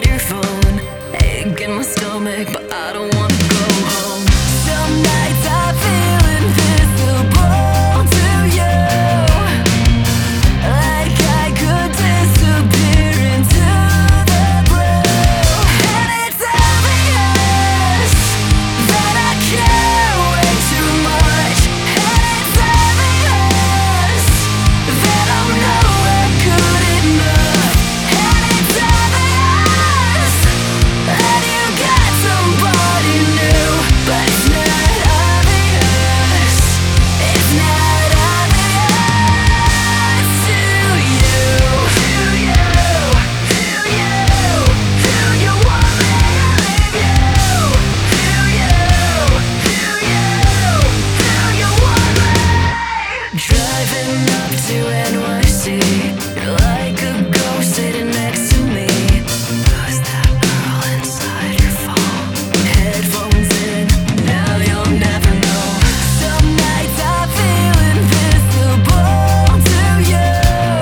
inside your phone, ache in my stomach, but I don't wanna go home. Some nights I feel invisible to you, like I could disappear into the blue. And it's obvious that I care way too much, and it's obvious that I'm nowhere good enough, and it's obvious that you got somebody new, but it's not obvious. It's not obvious to you. Do you want me to leave you? Do you want me? Driving up to NYC, you're like a ghost sitting next to me. Who's that girl inside your phone? Headphones in, now you'll never know. Some nights I feel invisible to you.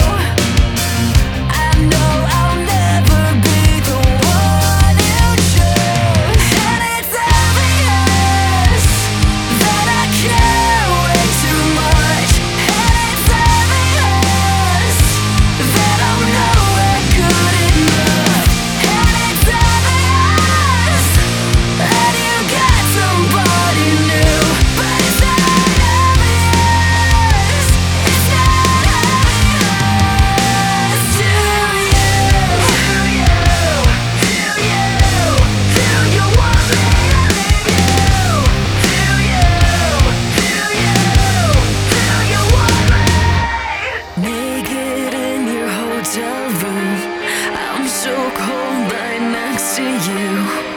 I know I'll never be the one you choose, and it's obvious that I care way too much, and it's obvious that I'm nowhere good enough, and it's obvious that you got somebody new, but it's not obvious. It's not obvious to you. Do you want me to leave you? Do you want me? Naked in your hotel room, I'm so cold right next to you.